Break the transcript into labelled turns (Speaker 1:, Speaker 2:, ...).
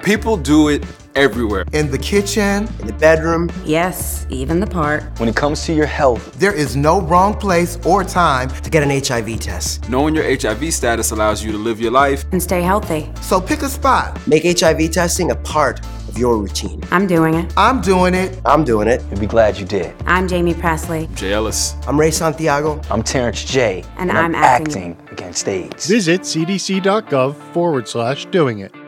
Speaker 1: People do it everywhere.
Speaker 2: In the kitchen,
Speaker 3: in the bedroom.
Speaker 4: Yes, even the park.
Speaker 5: When it comes to your health,
Speaker 2: there is no wrong place or time
Speaker 3: to get an HIV test.
Speaker 1: Knowing your HIV status allows you to live your life
Speaker 4: and stay healthy.
Speaker 2: So pick a spot.
Speaker 3: Make HIV testing a part of your routine.
Speaker 4: I'm doing it.
Speaker 2: I'm doing it.
Speaker 3: I'm doing it.
Speaker 5: You'll be glad you did.
Speaker 4: I'm Jamie Presley.
Speaker 1: I'm Jay Ellis.
Speaker 3: I'm Ray Santiago.
Speaker 5: I'm Terrence J.
Speaker 4: And I'm acting
Speaker 5: against AIDS.
Speaker 6: Visit cdc.gov/doing it.